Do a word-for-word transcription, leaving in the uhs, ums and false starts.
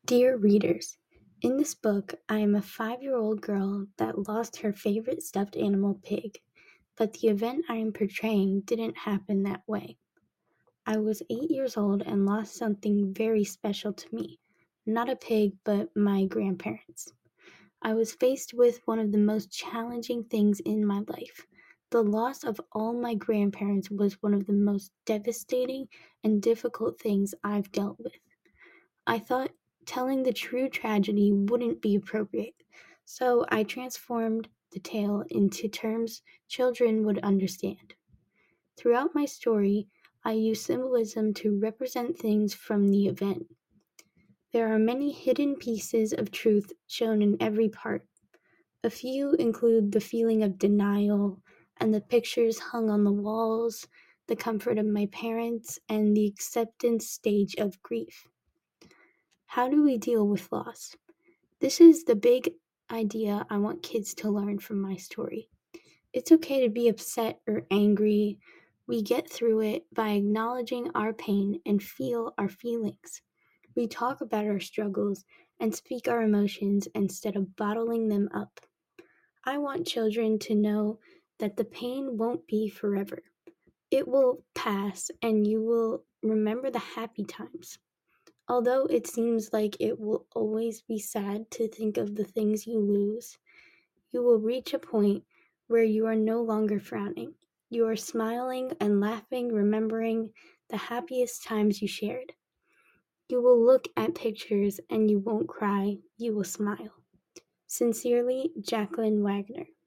Dear readers, in this book, I am a five year old girl that lost her favorite stuffed animal pig, but the event I am portraying didn't happen that way. I was eight years old and lost something very special to me. Not a pig, but my grandparents. I was faced with one of the most challenging things in my life. The loss of all my grandparents was one of the most devastating and difficult things I've dealt with. I thought telling the true tragedy wouldn't be appropriate, so I transformed the tale into terms children would understand. Throughout my story, I use symbolism to represent things from the event. There are many hidden pieces of truth shown in every part. A few include the feeling of denial and the pictures hung on the walls, the comfort of my parents, and the acceptance stage of grief. How do we deal with loss? This is the big idea I want kids to learn from my story. It's okay to be upset or angry. We get through it by acknowledging our pain and feel our feelings. We talk about our struggles and speak our emotions instead of bottling them up. I want children to know that the pain won't be forever. It will pass and you will remember the happy times. Although it seems like it will always be sad to think of the things you lose, you will reach a point where you are no longer frowning. You are smiling and laughing, remembering the happiest times you shared. You will look at pictures and you won't cry, you will smile. Sincerely, Jacqueline Wagner.